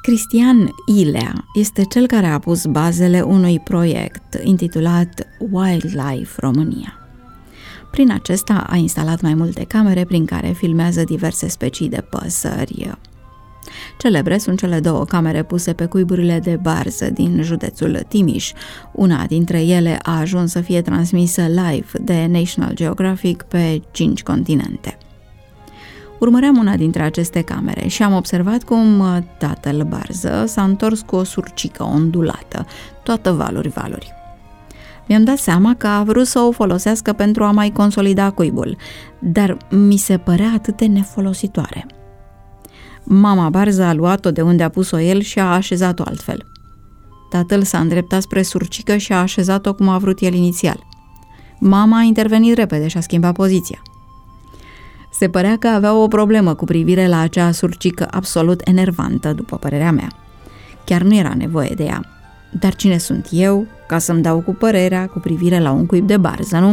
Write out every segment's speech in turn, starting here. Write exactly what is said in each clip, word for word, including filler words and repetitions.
Cristian Ilea este cel care a pus bazele unui proiect intitulat Wildlife România. Prin acesta a instalat mai multe camere prin care filmează diverse specii de păsări. Celebre sunt cele două camere puse pe cuiburile de barză din județul Timiș. Una dintre ele a ajuns să fie transmisă live de National Geographic pe cinci continente. Urmăream una dintre aceste camere și am observat cum tatăl barză s-a întors cu o surcică ondulată, toată valuri-valuri. Mi-am dat seama că a vrut să o folosească pentru a mai consolida cuibul, dar mi se părea atât de nefolositoare. Mama barză a luat-o de unde a pus-o el și a așezat-o altfel. Tatăl s-a îndreptat spre surcică și a așezat-o cum a vrut el inițial. Mama a intervenit repede și a schimbat poziția. Se părea că avea o problemă cu privire la acea surcică absolut enervantă, după părerea mea. Chiar nu era nevoie de ea. Dar cine sunt eu ca să-mi dau cu părerea cu privire la un cuib de barză, nu?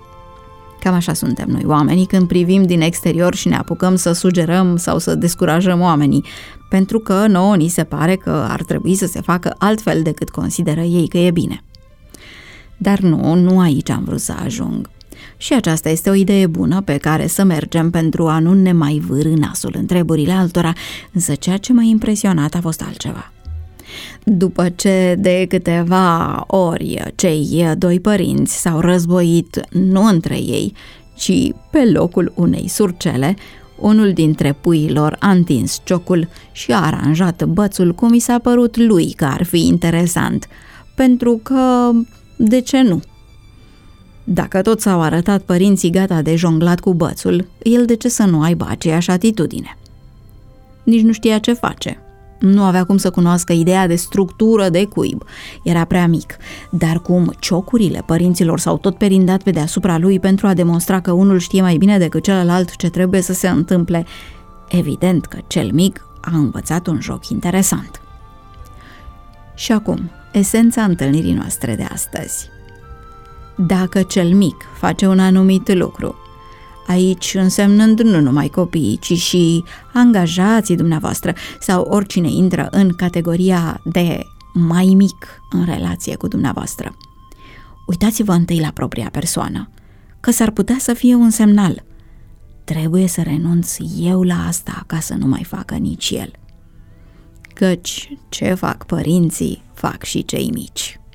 Cam așa suntem noi oamenii când privim din exterior și ne apucăm să sugerăm sau să descurajăm oamenii, pentru că nouă ni se pare că ar trebui să se facă altfel decât consideră ei că e bine. Dar nu, nu aici am vrut să ajung. Și aceasta este o idee bună pe care să mergem pentru a nu ne mai vârî nasul în treburile altora, însă ceea ce m-a impresionat a fost altceva. După ce de câteva ori cei doi părinți s-au războit nu între ei, ci pe locul unei surcele, unul dintre puiilor a întins ciocul și a aranjat bățul cum i s-a părut lui că ar fi interesant, pentru că, de ce nu? Dacă tot s-au arătat părinții gata de jonglat cu bățul, el de ce să nu aibă aceeași atitudine? Nici nu știa ce face. Nu avea cum să cunoască ideea de structură de cuib. Era prea mic, dar cum ciocurile părinților s-au tot perindat pe deasupra lui pentru a demonstra că unul știe mai bine decât celălalt ce trebuie să se întâmple, evident că cel mic a învățat un joc interesant. Și acum, esența întâlnirii noastre de astăzi. Dacă cel mic face un anumit lucru, aici însemnând nu numai copiii, ci și angajații dumneavoastră sau oricine intră în categoria de mai mic în relație cu dumneavoastră. Uitați-vă întâi la propria persoană, că s-ar putea să fie un semnal. Trebuie să renunț eu la asta ca să nu mai facă nici el. Căci ce fac părinții, fac și cei mici.